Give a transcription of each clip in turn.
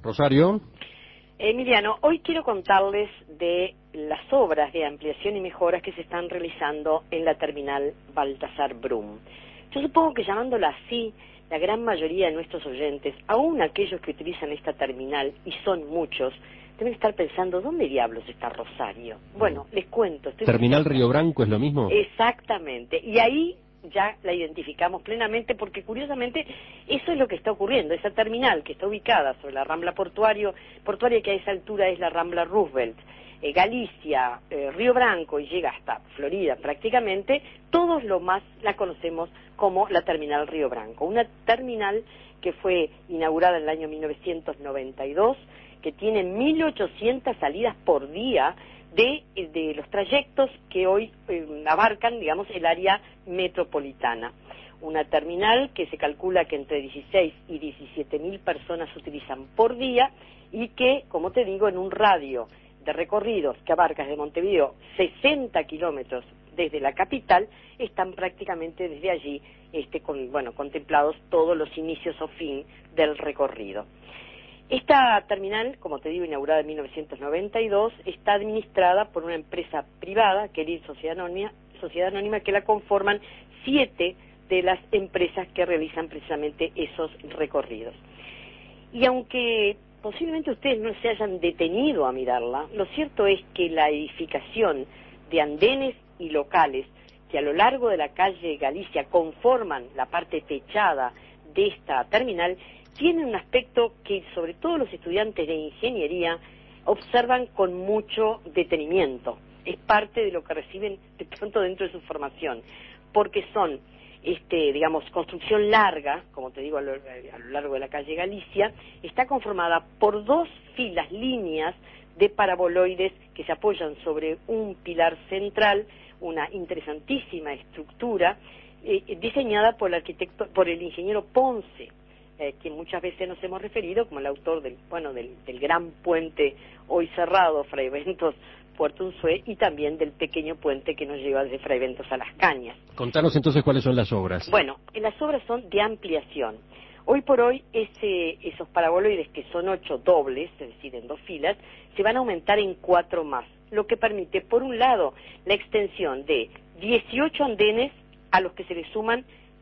Rosario. Emiliano, hoy quiero contarles de las obras de ampliación y mejoras que se están realizando en la terminal Baltasar Brum. Yo supongo que llamándola así, la gran mayoría de nuestros oyentes, aún aquellos que utilizan esta terminal, y son muchos, deben estar pensando, ¿dónde diablos está Rosario? Bueno, les cuento. ¿Terminal Río Branco es lo mismo? Exactamente, y ahí ya la identificamos plenamente porque curiosamente eso es lo que está ocurriendo. Esa terminal que está ubicada sobre la Rambla portuaria que a esa altura es la Rambla Roosevelt, Galicia, Río Branco y llega hasta Florida prácticamente, todos lo más la conocemos como la terminal Río Branco, una terminal que fue inaugurada en el año 1992, que tiene 1.800 salidas por día de los trayectos que hoy abarcan, digamos, el área metropolitana. Una terminal que se calcula que entre 16 y 17.000 personas utilizan por día y que, como te digo, en un radio de recorridos que abarca desde Montevideo 60 kilómetros desde la capital, están prácticamente desde allí contemplados todos los inicios o fin del recorrido. Esta terminal, como te digo, inaugurada en 1992, está administrada por una empresa privada, Querir Sociedad Anónima, que la conforman 7 de las empresas que realizan precisamente esos recorridos. Y aunque posiblemente ustedes no se hayan detenido a mirarla, lo cierto es que la edificación de andenes y locales que a lo largo de la calle Galicia conforman la parte techada de esta terminal tiene un aspecto que sobre todo los estudiantes de ingeniería observan con mucho detenimiento. Es parte de lo que reciben de pronto dentro de su formación, porque son, construcción larga, como te digo, a lo largo de la calle Galicia, está conformada por 2 líneas de paraboloides que se apoyan sobre un pilar central, una interesantísima estructura diseñada por el ingeniero Ponce, que muchas veces nos hemos referido como el autor del gran puente hoy cerrado, Fray Bentos Puerto Unzué, y también del pequeño puente que nos lleva desde Fray Bentos a Las Cañas. Contanos entonces cuáles son las obras. Bueno, las obras son de ampliación. Hoy por hoy esos paraboloides, que son 8 dobles, es decir, en 2 filas, se van a aumentar en 4 más, lo que permite, por un lado, la extensión de 18 andenes a los que se le suman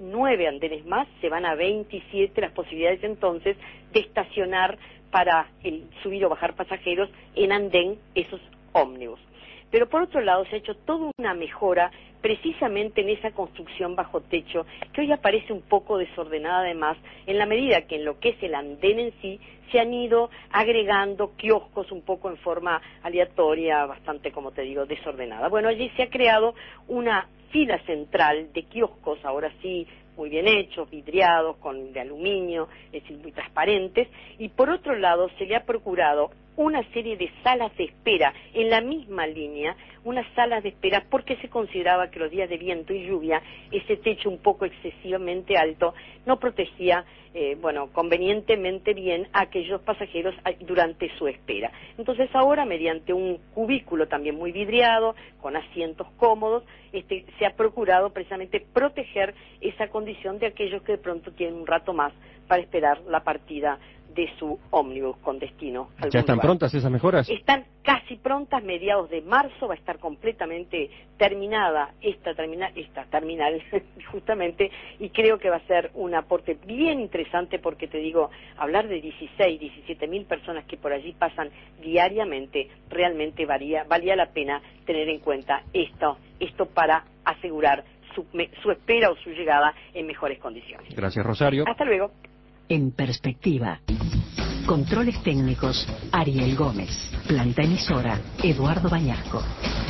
9 andenes más, se van a 27 las posibilidades entonces de estacionar para subir o bajar pasajeros en andén esos ómnibus. Pero por otro lado se ha hecho toda una mejora precisamente en esa construcción bajo techo que hoy aparece un poco desordenada además, en la medida que en lo que es el andén en sí se han ido agregando kioscos un poco en forma aleatoria, bastante, como te digo, desordenada. Bueno, allí se ha creado una fila central de kioscos, ahora sí, muy bien hechos, vidriados, de aluminio, es decir, muy transparentes, y por otro lado se le ha procurado una serie de salas de espera en la misma línea, unas salas de espera porque se consideraba que los días de viento y lluvia, ese techo un poco excesivamente alto, no protegía convenientemente bien a aquellos pasajeros durante su espera. Entonces ahora, mediante un cubículo también muy vidriado, con asientos cómodos, se ha procurado precisamente proteger esa condición de aquellos que de pronto tienen un rato más para esperar la partida de su ómnibus con destino al ¿Ya están prontas esas mejoras? Están casi prontas, mediados de marzo va a estar completamente terminada esta terminal justamente, y creo que va a ser un aporte bien interesante porque te digo, hablar de 16, 17.000 personas que por allí pasan diariamente, realmente valía la pena tener en cuenta esto para asegurar su espera o su llegada en mejores condiciones. Gracias, Rosario. Hasta luego. En perspectiva. Controles técnicos, Ariel Gómez. Planta emisora, Eduardo Bañasco.